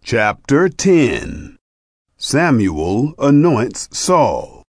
Chapter 10. Samuel anoints Saul.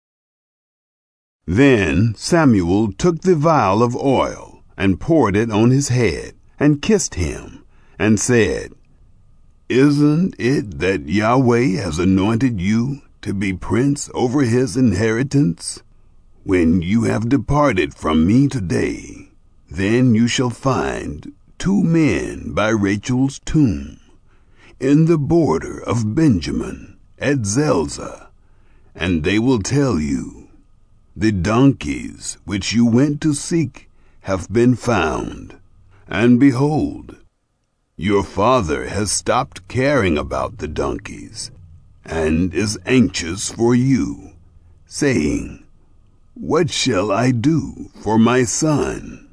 Then Samuel took the vial of oil and poured it on his head and kissed him and said, "Isn't it that Yahweh has anointed you to be prince over his inheritance? When you have departed from me today, then you shall find 2 men by Rachel's tomb, in the border of Benjamin at Zelzah, and they will tell you, the donkeys which you went to seek have been found, and behold, your father has stopped caring about the donkeys, and is anxious for you, saying, 'What shall I do for my son?'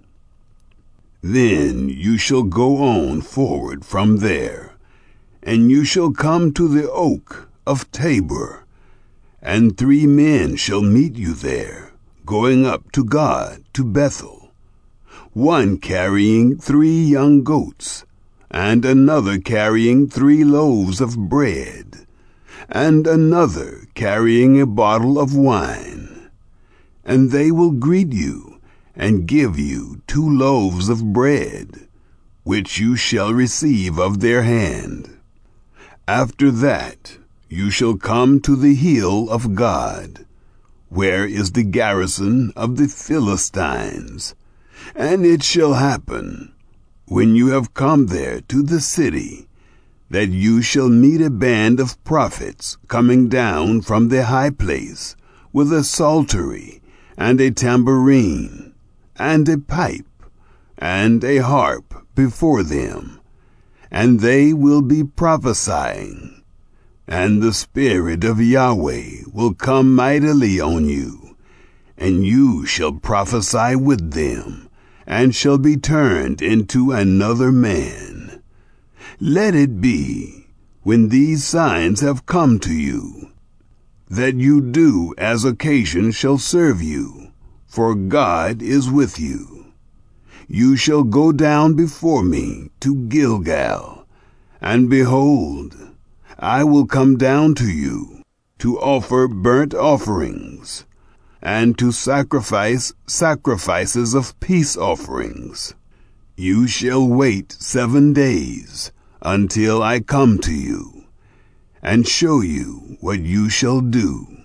Then you shall go on forward from there, and you shall come to the oak of Tabor, and 3 men shall meet you there, going up to God to Bethel, one carrying 3 young goats, and another carrying 3 loaves of bread, and another carrying a bottle of wine. And they will greet you, and give you 2 loaves of bread, which you shall receive of their hand. After that, you shall come to the hill of God, where is the garrison of the Philistines. And it shall happen, when you have come there to the city, that you shall meet a band of prophets coming down from the high place, with a psaltery, and a tambourine, and a pipe, and a harp before them. And they will be prophesying, and the Spirit of Yahweh will come mightily on you, and you shall prophesy with them, and shall be turned into another man. Let it be, when these signs have come to you, that you do as occasion shall serve you, for God is with you. You shall go down before me to Gilgal, and behold, I will come down to you to offer burnt offerings, and to sacrifice sacrifices of peace offerings. You shall wait 7 days until I come to you, and show you what you shall do."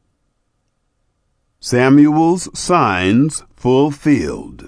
Samuel's signs fulfilled.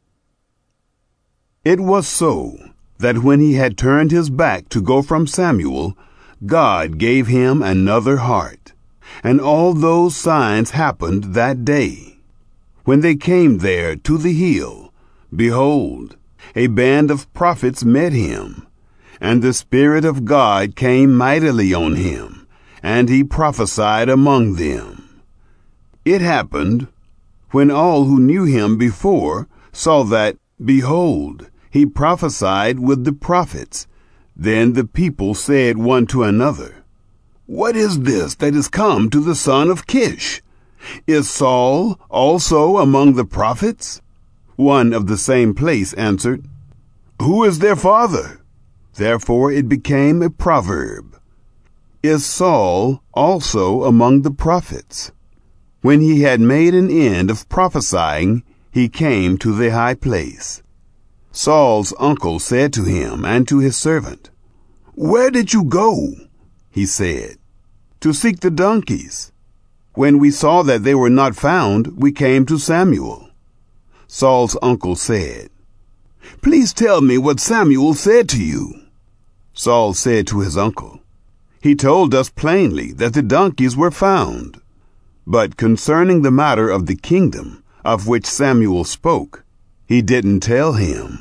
It was so that when he had turned his back to go from Samuel, God gave him another heart, and all those signs happened that day. When they came there to the hill, behold, a band of prophets met him, and the Spirit of God came mightily on him, and he prophesied among them. It happened, when all who knew him before saw that, behold, he prophesied with the prophets. Then the people said one to another, "What is this that is come to the son of Kish? Is Saul also among the prophets?" One of the same place answered, "Who is their father?" Therefore it became a proverb, "Is Saul also among the prophets?" When he had made an end of prophesying, he came to the high place. Saul's uncle said to him and to his servant, "Where did you go?" he said. "To seek the donkeys. When we saw that they were not found, we came to Samuel." Saul's uncle said, "Please tell me what Samuel said to you." Saul said to his uncle, "He told us plainly that the donkeys were found. But concerning the matter of the kingdom, of which Samuel spoke, he didn't tell him."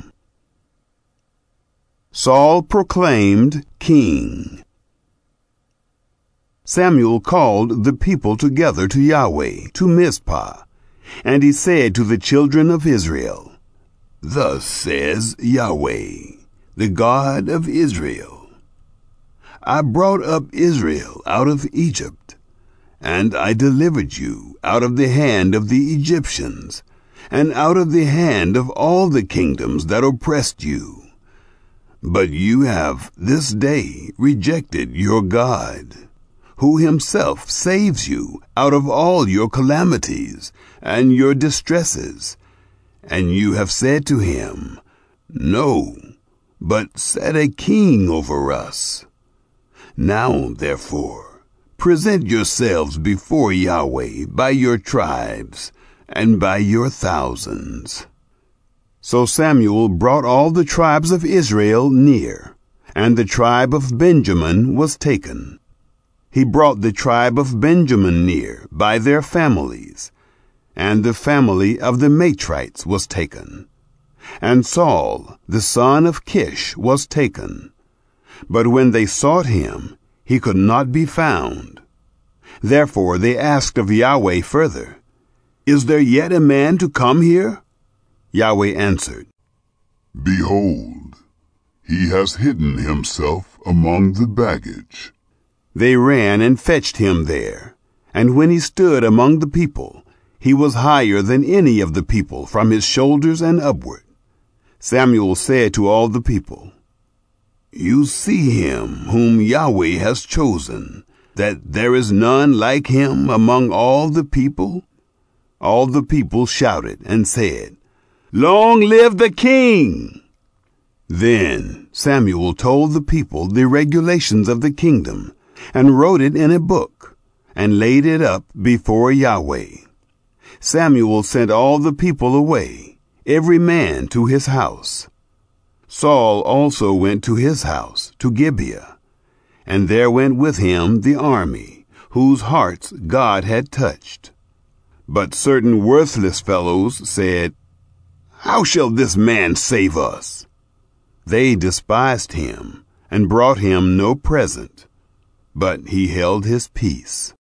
Saul proclaimed king. Samuel called the people together to Yahweh, to Mizpah, and he said to the children of Israel, "Thus says Yahweh, the God of Israel, I brought up Israel out of Egypt, and I delivered you out of the hand of the Egyptians, and out of the hand of all the kingdoms that oppressed you. But you have this day rejected your God, who himself saves you out of all your calamities and your distresses. And you have said to him, No, but set a king over us. Now, therefore, present yourselves before Yahweh by your tribes and by your thousands. So Samuel brought all the tribes of Israel near, and the tribe of Benjamin was taken. He brought the tribe of Benjamin near by their families, and the family of the Matrites was taken. And Saul, the son of Kish, was taken. But when they sought him, he could not be found. Therefore they asked of Yahweh further, Is there yet a man to come here? Yahweh answered, Behold, he has hidden himself among the baggage. They ran and fetched him there, and when he stood among the people, he was higher than any of the people from his shoulders and upward. Samuel said to all the people, You see him whom Yahweh has chosen, that there is none like him among all the people? All the people shouted and said, Long live the king! Then Samuel told the people the regulations of the kingdom, and wrote it in a book, and laid it up before Yahweh. Samuel sent all the people away, every man to his house. Saul also went to his house, to Gibeah, and there went with him the army, whose hearts God had touched. But certain worthless fellows said, How shall this man save us? They despised him, and brought him no present, but he held his peace.